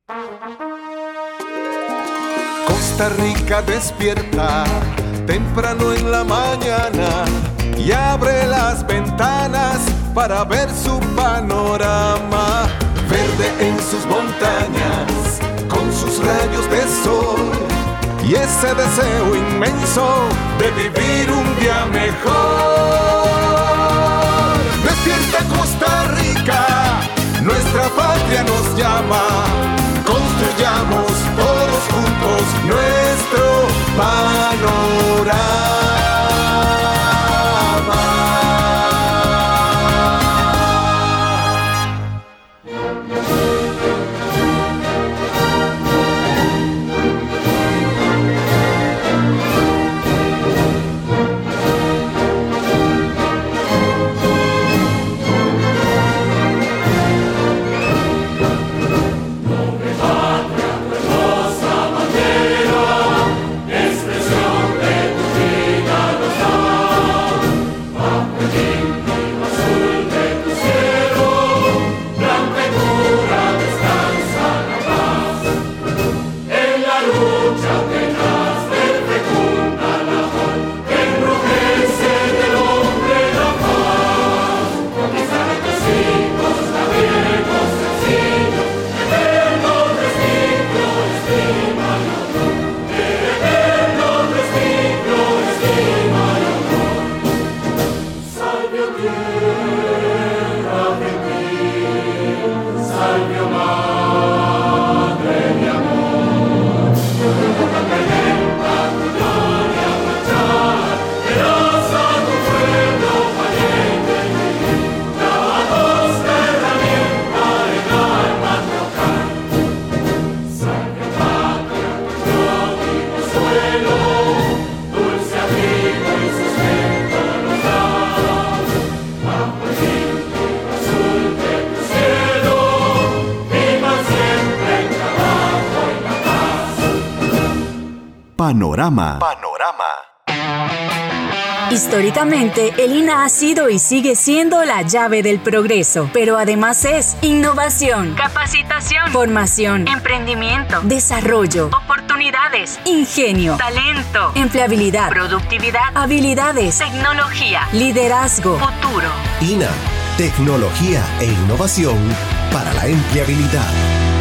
Costa Rica despierta temprano en la mañana y abre las ventanas para ver su panorama. Verde en sus montañas, con sus rayos de sol y ese deseo inmenso de vivir un día mejor. Despierta Costa Rica, nuestra patria nos llama. Construyamos todos juntos nuestro panorama. Panorama. Históricamente, el INAH ha sido y sigue siendo la llave del progreso, pero además es innovación, capacitación, formación, emprendimiento, desarrollo, oportunidades, ingenio, talento, empleabilidad, productividad, habilidades, tecnología, liderazgo, futuro. INAH, tecnología e innovación para la empleabilidad.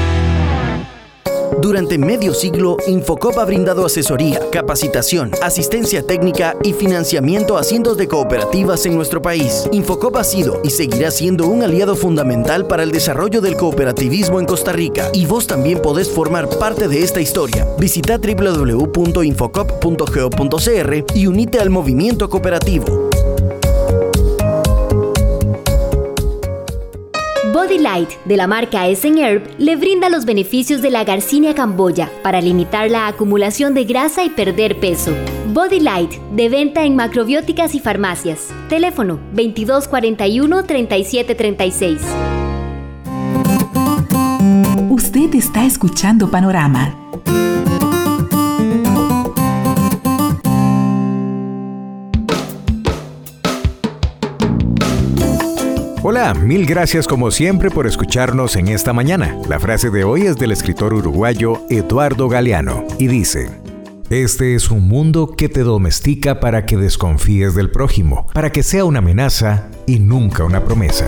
Durante medio siglo, Infocop ha brindado asesoría, capacitación, asistencia técnica y financiamiento a cientos de cooperativas en nuestro país. Infocop ha sido y seguirá siendo un aliado fundamental para el desarrollo del cooperativismo en Costa Rica. Y vos también podés formar parte de esta historia. Visita www.infocop.go.cr y unite al movimiento cooperativo. Body Light, de la marca Essenherb, le brinda los beneficios de la Garcinia camboya para limitar la acumulación de grasa y perder peso. Body Light, de venta en macrobióticas y farmacias. Teléfono 2241-3736. Usted está escuchando Panorama. Hola, mil gracias como siempre por escucharnos en esta mañana. La frase de hoy es del escritor uruguayo Eduardo Galeano y dice: este es un mundo que te domestica para que desconfíes del prójimo, para que sea una amenaza y nunca una promesa.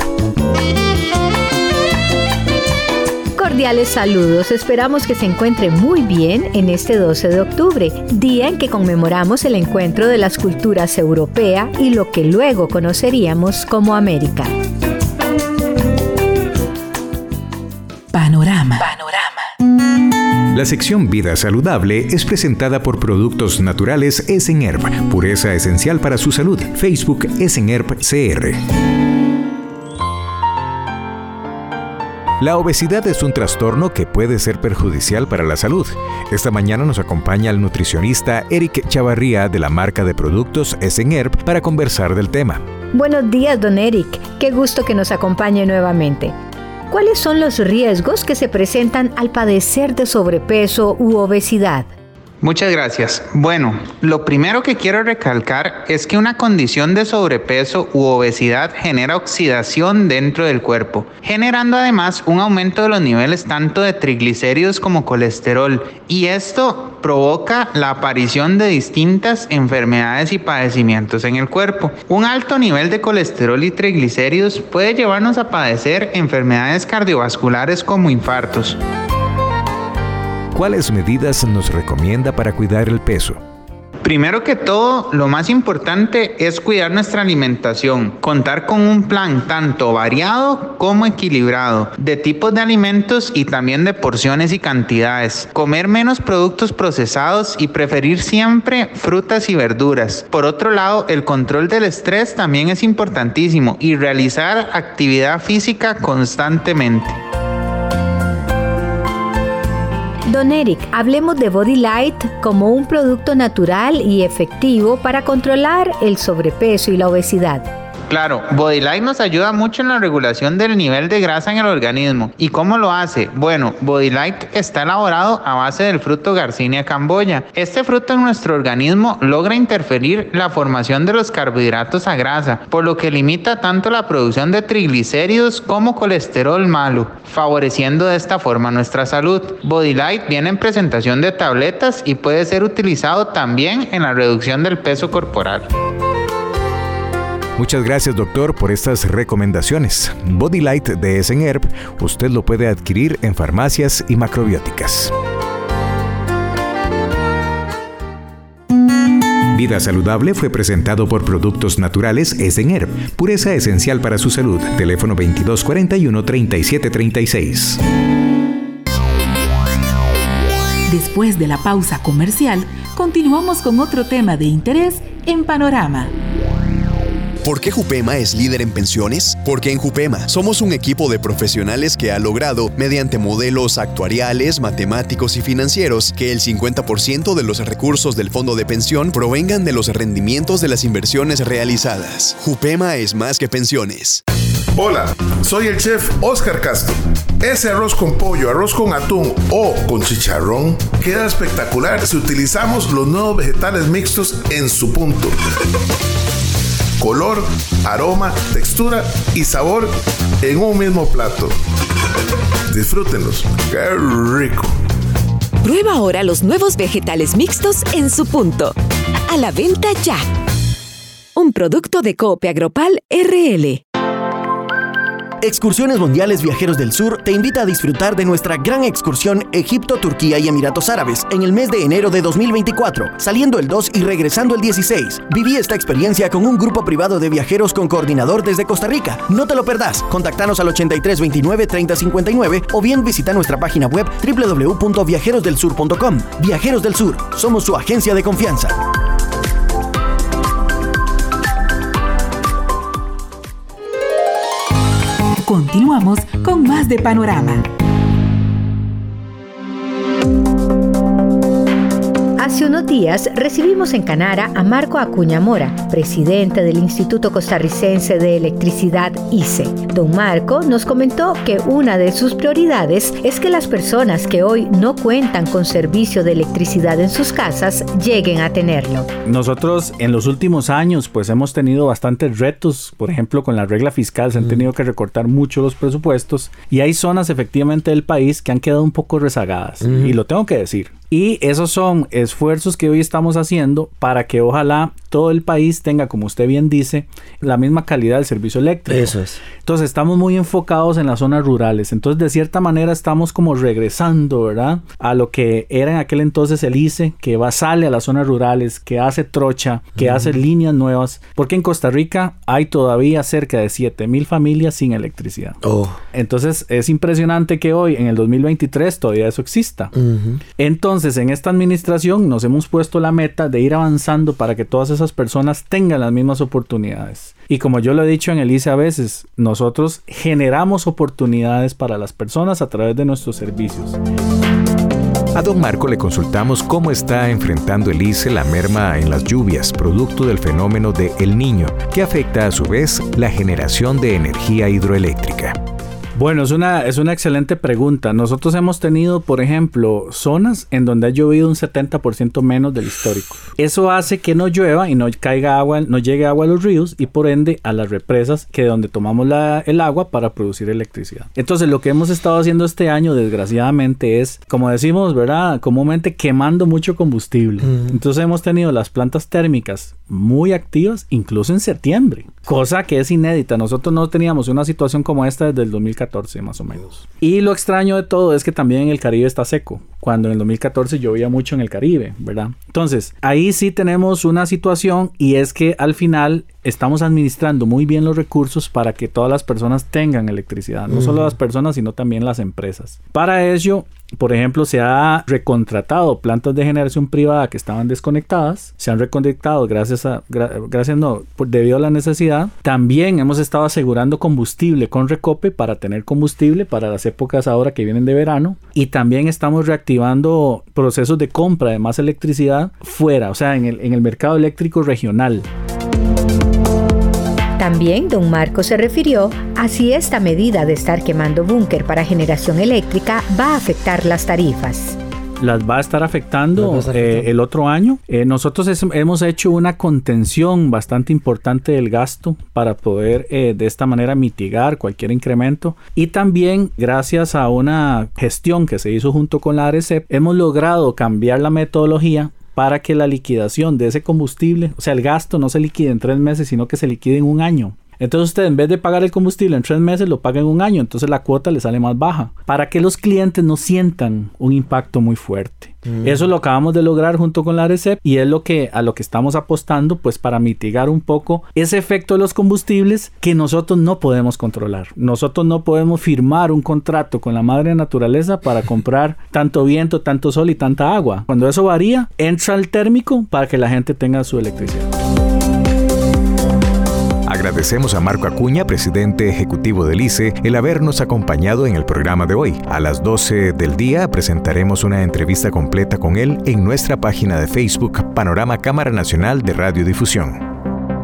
Cordiales saludos, esperamos que se encuentre muy bien en este 12 de octubre, día en que conmemoramos el encuentro de las culturas europea y lo que luego conoceríamos como América. Panorama. La sección Vida Saludable es presentada por Productos Naturales Essenherb, pureza esencial para su salud. Facebook Essenherb CR. La obesidad es un trastorno que puede ser perjudicial para la salud. Esta mañana nos acompaña el nutricionista Eric Chavarría de la marca de productos Essenherb para conversar del tema. Buenos días, don Eric. Qué gusto que nos acompañe nuevamente. ¿Cuáles son los riesgos que se presentan al padecer de sobrepeso u obesidad? Muchas gracias. Bueno, lo primero que quiero recalcar es que una condición de sobrepeso u obesidad genera oxidación dentro del cuerpo, generando además un aumento de los niveles tanto de triglicéridos como colesterol, y esto provoca la aparición de distintas enfermedades y padecimientos en el cuerpo. Un alto nivel de colesterol y triglicéridos puede llevarnos a padecer enfermedades cardiovasculares como infartos. ¿Cuáles medidas nos recomienda para cuidar el peso? Primero que todo, lo más importante es cuidar nuestra alimentación, contar con un plan tanto variado como equilibrado, de tipos de alimentos y también de porciones y cantidades, comer menos productos procesados y preferir siempre frutas y verduras. Por otro lado, el control del estrés también es importantísimo y realizar actividad física constantemente. Don Eric, hablemos de Body Light como un producto natural y efectivo para controlar el sobrepeso y la obesidad. Claro, Body Light nos ayuda mucho en la regulación del nivel de grasa en el organismo. ¿Y cómo lo hace? Bueno, Body Light está elaborado a base del fruto Garcinia camboya. Este fruto en nuestro organismo logra interferir la formación de los carbohidratos a grasa, por lo que limita tanto la producción de triglicéridos como colesterol malo, favoreciendo de esta forma nuestra salud. Body Light viene en presentación de tabletas y puede ser utilizado también en la reducción del peso corporal. Muchas gracias, doctor, por estas recomendaciones. Body Light de Esenherb, usted lo puede adquirir en farmacias y macrobióticas. Vida Saludable fue presentado por Productos Naturales Esenherb, pureza esencial para su salud. Teléfono 2241-3736. Después de la pausa comercial, continuamos con otro tema de interés en Panorama. ¿Por qué Jupema es líder en pensiones? Porque en Jupema somos un equipo de profesionales que ha logrado, mediante modelos actuariales, matemáticos y financieros, que el 50% de los recursos del fondo de pensión provengan de los rendimientos de las inversiones realizadas. Jupema es más que pensiones. Hola, soy el chef Oscar Castro. Ese arroz con pollo, arroz con atún o con chicharrón queda espectacular si utilizamos los nuevos vegetales mixtos en su punto. Color, aroma, textura y sabor en un mismo plato. Disfrútenlos. ¡Qué rico! Prueba ahora los nuevos vegetales mixtos en su punto. A la venta ya. Un producto de Coop Agropal RL. Excursiones Mundiales Viajeros del Sur te invita a disfrutar de nuestra gran excursión Egipto, Turquía y Emiratos Árabes en el mes de enero de 2024, saliendo el 2 y regresando el 16. Viví esta experiencia con un grupo privado de viajeros con coordinador desde Costa Rica. No te lo perdás. Contactanos al 8329-3059 o bien visita nuestra página web www.viajerosdelsur.com. Viajeros del Sur, somos su agencia de confianza. Continuamos con más de Panorama. Hace unos días recibimos en Canara a Marco Acuña Mora, presidente del Instituto Costarricense de Electricidad ICE. Don Marco nos comentó que una de sus prioridades es que las personas que hoy no cuentan con servicio de electricidad en sus casas lleguen a tenerlo. Nosotros en los últimos años pues hemos tenido bastantes retos, por ejemplo con la regla fiscal se han tenido que recortar mucho los presupuestos y hay zonas efectivamente del país que han quedado un poco rezagadas y lo tengo que decir. Y esos son esfuerzos que hoy estamos haciendo para que ojalá todo el país tenga, como usted bien dice, la misma calidad del servicio eléctrico. Eso es. Entonces estamos muy enfocados en las zonas rurales. Entonces de cierta manera estamos como regresando, ¿verdad? A lo que era en aquel entonces el ICE, que sale a las zonas rurales, que hace trocha, que hace líneas nuevas. Porque en Costa Rica hay todavía cerca de 7,000 familias sin electricidad. Entonces es impresionante que hoy, en el 2023, todavía eso exista. Entonces en esta administración nos hemos puesto la meta de ir avanzando para que todas esas personas tengan las mismas oportunidades. Y como yo lo he dicho en el ICE a veces, nosotros generamos oportunidades para las personas a través de nuestros servicios. A don Marco le consultamos cómo está enfrentando el ICE la merma en las lluvias, producto del fenómeno de El Niño, que afecta a su vez la generación de energía hidroeléctrica. Bueno, es una excelente pregunta. Nosotros hemos tenido, por ejemplo, zonas en donde ha llovido un 70% menos del histórico. Eso hace que no llueva y no caiga agua, no llegue agua a los ríos y por ende a las represas que de donde tomamos el agua para producir electricidad. Entonces, lo que hemos estado haciendo este año, desgraciadamente, es, como decimos, ¿verdad? Comúnmente quemando mucho combustible. Entonces, hemos tenido las plantas térmicas muy activas, incluso en septiembre, cosa que es inédita. Nosotros no teníamos una situación como esta desde el 2014 más o menos. Y lo extraño de todo es que también el Caribe está seco, cuando en el 2014 llovía mucho en el Caribe, ¿verdad? Entonces, ahí sí tenemos una situación y es que al final estamos administrando muy bien los recursos para que todas las personas tengan electricidad, no solo las personas, sino también las empresas. Para ello, por ejemplo, se ha recontratado plantas de generación privada que estaban desconectadas, se han reconectado debido a la necesidad. También hemos estado asegurando combustible con Recope para tener combustible para las épocas ahora que vienen de verano, y también estamos reactivando procesos de compra de más electricidad fuera, o sea, en el mercado eléctrico regional. También don Marco se refirió a si esta medida de estar quemando búnker para generación eléctrica va a afectar las tarifas. Las va a estar afectando el otro año. Nosotros hemos hecho una contención bastante importante del gasto para poder de esta manera mitigar cualquier incremento, y también gracias a una gestión que se hizo junto con la ARECEP hemos logrado cambiar la metodología para que la liquidación de ese combustible, o sea, el gasto no se liquide en 3 meses, sino que se liquide en un año. Entonces usted, en vez de pagar el combustible en 3 meses, lo paga en un año. Entonces la cuota le sale más baja, para que los clientes no sientan un impacto muy fuerte. Eso lo acabamos de lograr junto con la ARECEP, y es a lo que estamos apostando, pues, para mitigar un poco ese efecto de los combustibles que nosotros no podemos controlar. Nosotros no podemos firmar un contrato con la madre naturaleza para comprar tanto viento, tanto sol y tanta agua. Cuando eso varía, entra el térmico para que la gente tenga su electricidad. Agradecemos a Marco Acuña, presidente ejecutivo del ICE, el habernos acompañado en el programa de hoy. A las 12 del día presentaremos una entrevista completa con él en nuestra página de Facebook, Panorama Cámara Nacional de Radiodifusión.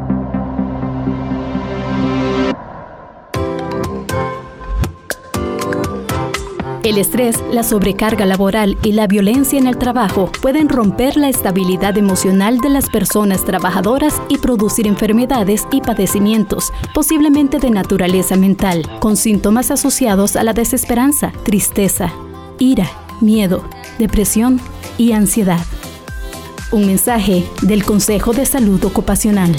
El estrés, la sobrecarga laboral y la violencia en el trabajo pueden romper la estabilidad emocional de las personas trabajadoras y producir enfermedades y padecimientos, posiblemente de naturaleza mental, con síntomas asociados a la desesperanza, tristeza, ira, miedo, depresión y ansiedad. Un mensaje del Consejo de Salud Ocupacional.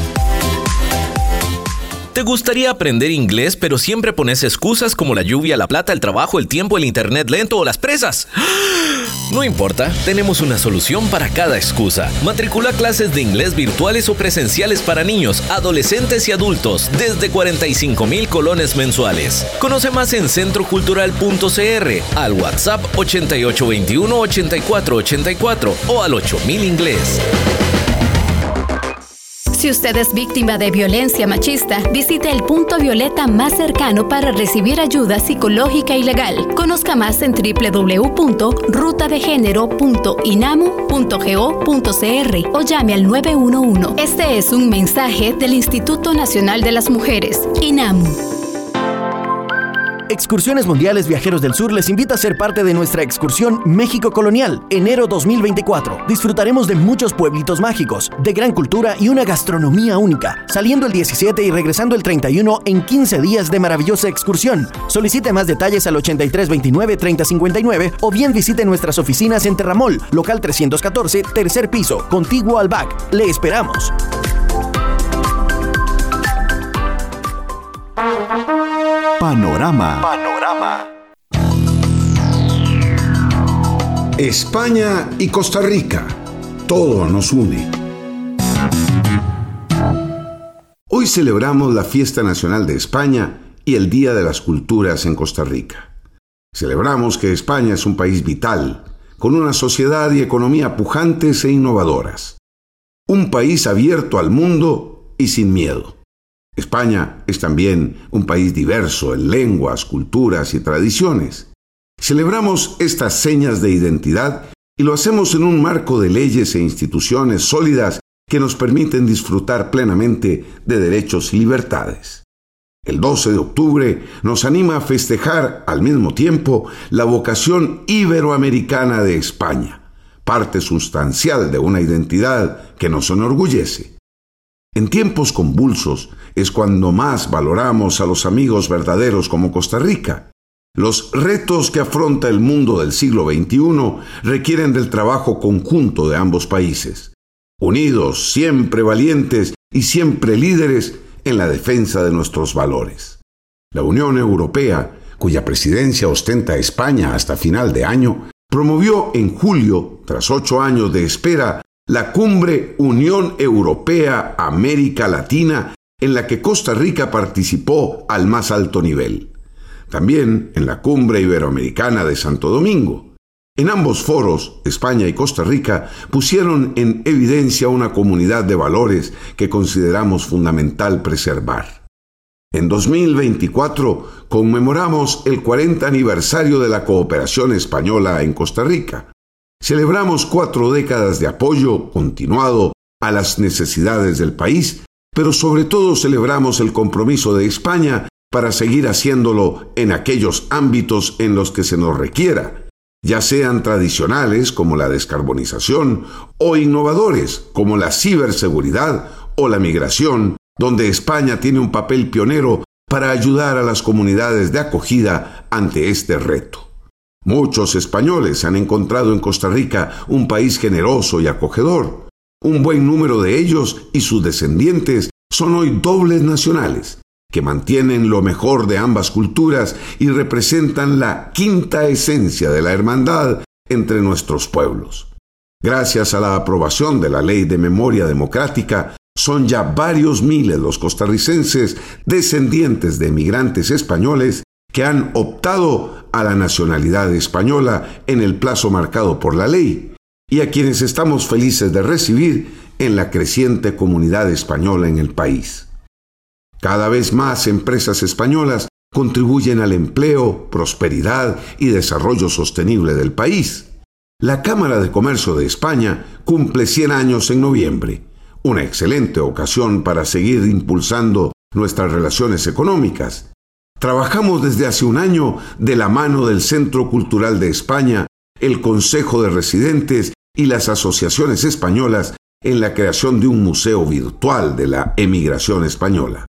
¿Te gustaría aprender inglés, pero siempre pones excusas como la lluvia, la plata, el trabajo, el tiempo, el internet lento o las presas? No importa, tenemos una solución para cada excusa. Matricula clases de inglés virtuales o presenciales para niños, adolescentes y adultos desde 45,000 colones mensuales. Conoce más en centrocultural.cr, al WhatsApp 8821-8484 o al 8000 inglés. Si usted es víctima de violencia machista, visite el punto violeta más cercano para recibir ayuda psicológica y legal. Conozca más en www.rutadegenero.inamu.go.cr o llame al 911. Este es un mensaje del Instituto Nacional de las Mujeres, INAMU. Excursiones Mundiales Viajeros del Sur les invita a ser parte de nuestra excursión México Colonial, enero 2024. Disfrutaremos de muchos pueblitos mágicos, de gran cultura y una gastronomía única, saliendo el 17 y regresando el 31 en 15 días de maravillosa excursión. Solicite más detalles al 8329-3059 o bien visite nuestras oficinas en Terramol, local 314, tercer piso, contiguo al BAC. Le esperamos. Panorama. España y Costa Rica. Todo nos une. Hoy celebramos la Fiesta Nacional de España y el Día de las Culturas en Costa Rica. Celebramos que España es un país vital, con una sociedad y economía pujantes e innovadoras. Un país abierto al mundo y sin miedo. España es también un país diverso en lenguas, culturas y tradiciones. Celebramos estas señas de identidad y lo hacemos en un marco de leyes e instituciones sólidas que nos permiten disfrutar plenamente de derechos y libertades. El 12 de octubre nos anima a festejar al mismo tiempo la vocación iberoamericana de España, parte sustancial de una identidad que nos enorgullece. En tiempos convulsos es cuando más valoramos a los amigos verdaderos como Costa Rica. Los retos que afronta el mundo del siglo XXI requieren del trabajo conjunto de ambos países, unidos, siempre valientes y siempre líderes en la defensa de nuestros valores. La Unión Europea, cuya presidencia ostenta España hasta final de año, promovió en julio, tras 8 años de espera, la Cumbre Unión Europea-América Latina, en la que Costa Rica participó al más alto nivel. También en la Cumbre Iberoamericana de Santo Domingo. En ambos foros, España y Costa Rica pusieron en evidencia una comunidad de valores que consideramos fundamental preservar. En 2024 conmemoramos el 40 aniversario de la cooperación española en Costa Rica. Celebramos 4 décadas de apoyo continuado a las necesidades del país, pero sobre todo celebramos el compromiso de España para seguir haciéndolo en aquellos ámbitos en los que se nos requiera, ya sean tradicionales como la descarbonización o innovadores como la ciberseguridad o la migración, donde España tiene un papel pionero para ayudar a las comunidades de acogida ante este reto. Muchos españoles han encontrado en Costa Rica un país generoso y acogedor. Un buen número de ellos y sus descendientes son hoy dobles nacionales, que mantienen lo mejor de ambas culturas y representan la quinta esencia de la hermandad entre nuestros pueblos. Gracias a la aprobación de la Ley de Memoria Democrática, son ya varios miles los costarricenses descendientes de emigrantes españoles que han optado a la nacionalidad española en el plazo marcado por la ley, y a quienes estamos felices de recibir en la creciente comunidad española en el país. Cada vez más empresas españolas contribuyen al empleo, prosperidad y desarrollo sostenible del país. La Cámara de Comercio de España cumple 100 años en noviembre, una excelente ocasión para seguir impulsando nuestras relaciones económicas. Trabajamos desde hace un año de la mano del Centro Cultural de España, el Consejo de Residentes y las asociaciones españolas en la creación de un museo virtual de la emigración española.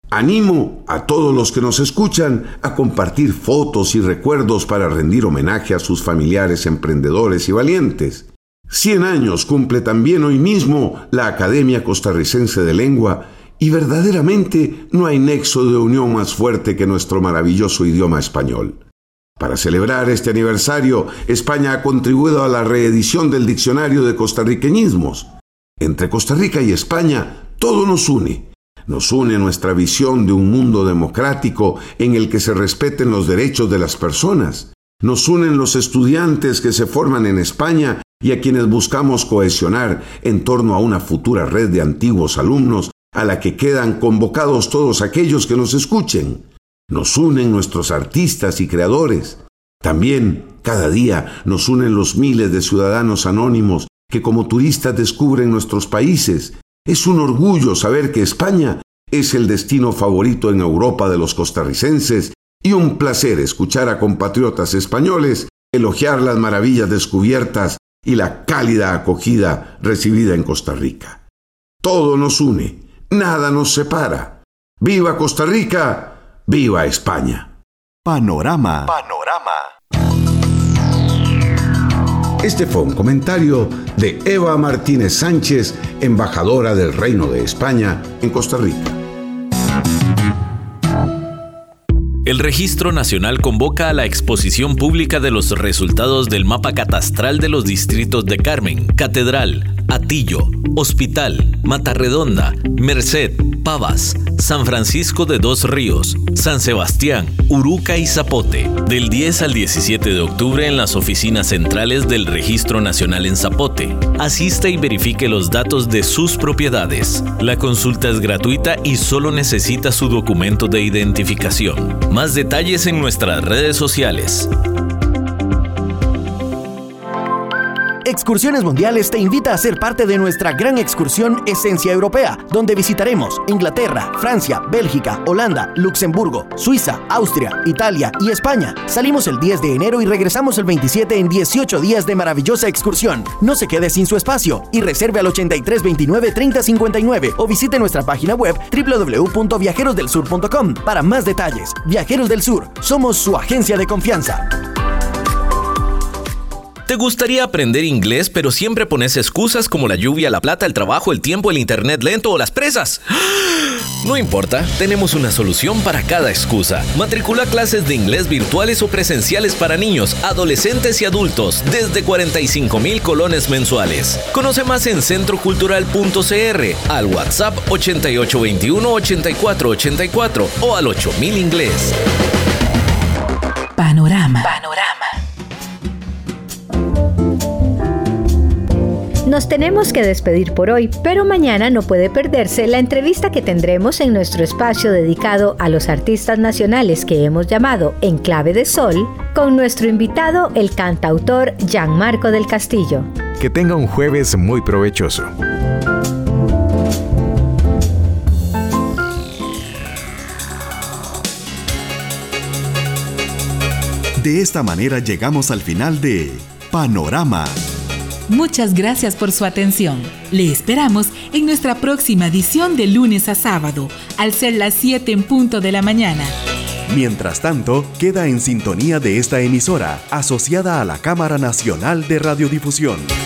Animo a todos los que nos escuchan a compartir fotos y recuerdos para rendir homenaje a sus familiares emprendedores y valientes. 100 años cumple también hoy mismo la Academia Costarricense de Lengua y verdaderamente no hay nexo de unión más fuerte que nuestro maravilloso idioma español. Para celebrar este aniversario, España ha contribuido a la reedición del Diccionario de Costarriqueñismos. Entre Costa Rica y España, todo nos une. Nos une nuestra visión de un mundo democrático en el que se respeten los derechos de las personas. Nos unen los estudiantes que se forman en España y a quienes buscamos cohesionar en torno a una futura red de antiguos alumnos a la que quedan convocados todos aquellos que nos escuchen. Nos unen nuestros artistas y creadores. También, cada día, nos unen los miles de ciudadanos anónimos que como turistas descubren nuestros países. Es un orgullo saber que España es el destino favorito en Europa de los costarricenses y un placer escuchar a compatriotas españoles elogiar las maravillas descubiertas y la cálida acogida recibida en Costa Rica. Todo nos une, nada nos separa. ¡Viva Costa Rica! ¡Viva España! Panorama. Este fue un comentario de Eva Martínez Sánchez, embajadora del Reino de España en Costa Rica. El Registro Nacional convoca a la exposición pública de los resultados del mapa catastral de los distritos de Carmen, Catedral, Atillo, Hospital, Matarredonda, Merced, Pavas, San Francisco de Dos Ríos, San Sebastián, Uruca y Zapote, del 10 al 17 de octubre en las oficinas centrales del Registro Nacional en Zapote. Asista y verifique los datos de sus propiedades. La consulta es gratuita y solo necesita su documento de identificación. Más detalles en nuestras redes sociales. Excursiones Mundiales te invita a ser parte de nuestra gran excursión Esencia Europea, donde visitaremos Inglaterra, Francia, Bélgica, Holanda, Luxemburgo, Suiza, Austria, Italia y España. Salimos el 10 de enero y regresamos el 27 en 18 días de maravillosa excursión. No se quede sin su espacio y reserve al 8329-3059 o visite nuestra página web www.viajerosdelsur.com para más detalles. Viajeros del Sur, somos su agencia de confianza. ¿Te gustaría aprender inglés pero siempre pones excusas como la lluvia, la plata, el trabajo, el tiempo, el internet lento o las presas? No importa, tenemos una solución para cada excusa. Matricula clases de inglés virtuales o presenciales para niños, adolescentes y adultos desde 45,000 colones mensuales. Conoce más en centrocultural.cr, al WhatsApp 8821-8484 o al 8000 inglés. Panorama. Nos tenemos que despedir por hoy, pero mañana no puede perderse la entrevista que tendremos en nuestro espacio dedicado a los artistas nacionales que hemos llamado En Clave de Sol, con nuestro invitado, el cantautor Gianmarco del Castillo. Que tenga un jueves muy provechoso. De esta manera llegamos al final de Panorama. Muchas gracias por su atención. Le esperamos en nuestra próxima edición de lunes a sábado, al ser las 7 en punto de la mañana. Mientras tanto, queda en sintonía de esta emisora, asociada a la Cámara Nacional de Radiodifusión.